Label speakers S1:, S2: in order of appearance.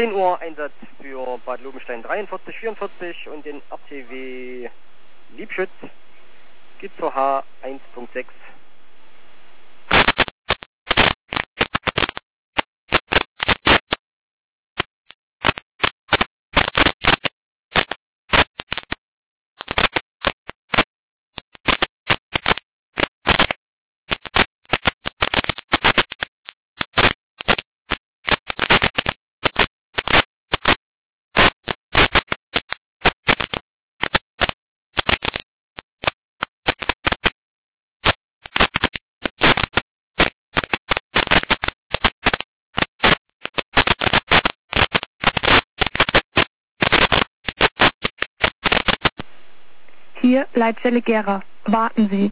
S1: 10 Uhr Einsatz für Bad Lobenstein 4344 und den RTW Liebschütz geht zur H1.6.
S2: Hier Leitstelle Gera. Warten Sie.